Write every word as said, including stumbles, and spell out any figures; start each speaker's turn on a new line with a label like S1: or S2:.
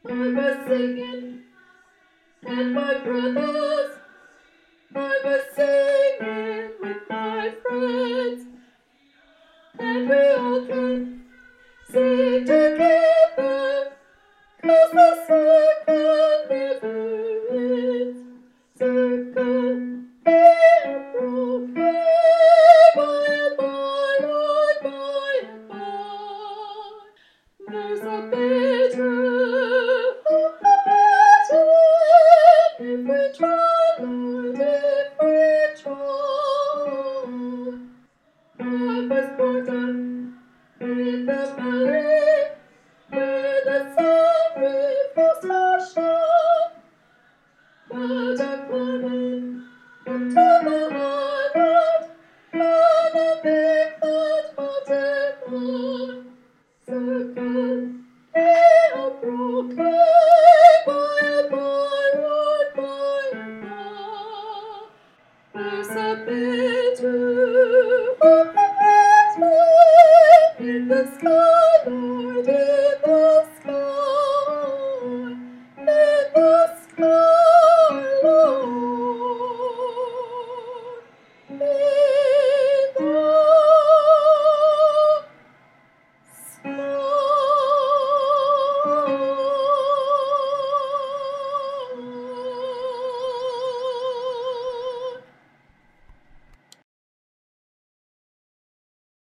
S1: I was singing, and my brothers, I was singing with my friends, and we all can sing together, 'cause the circle never ends. Circle, hero, by and by, Lord, by and by. There's a better, oh, a better, if we try, Lord, if we try. I was born down in the valley, where the sun reflects the shore. But I'm coming up to the island, gonna make that mountain mine. Circle, hill, brook, by and by, Lord, by and by. There's a better, oh, better in the sky, Lord, in the sky, in the sky, Lord, in the sky.